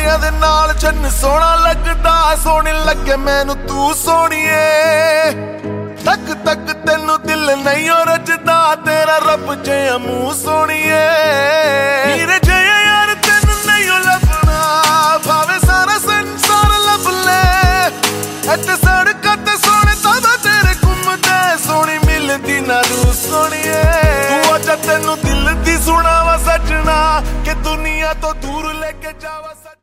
ਸਾਰਿਆਂ ਦੇ ਨਾਲ ਚੰਨ ਸੋਹਣਾ ਲੱਗਦਾ, ਸੋਹਣੀ ਲੱਗੇ ਮੈਨੂੰ ਤੂੰ ਸੋਹਣੀਏ। ਤੱਕ ਤੱਕ ਤੈਨੂੰ ਦਿਲ ਨਹੀਂ ਓ ਰਜਦਾ, ਤੇਰਾ ਰੱਬ ਜਿਹਾ ਮੂੰਹ ਸੋਹਣੀਏ। ਹੀਰੇ ਜਿਹਾ ਯਾਰ ਤੈਨੂੰ ਨਹੀਂ ਓ ਲੱਭਣਾ, ਭਾਵੇਂ ਸਾਰਾ ਸੰਸਾਰ ਲੱਭ ਲੈ। ਇੱਥੇ ਸੜਕਾਂ ਤੇ ਸੋਹਣੇ ਤਾਦਾ ਤੇਰੇ ਘੁੰਮਦੇ, ਸੋਹਣੀ ਮਿਲਦੀ ਨਾ ਰੂ ਸੋਹਣੀਏ। ਤੂੰ ਅੱਜ ਤੈਨੂੰ ਦਿਲ ਦੀ ਸੁਣਾਵਾ ਸੱਜਣਾ, ਕਿ ਦੁਨੀਆ ਤੋਂ ਦੂਰ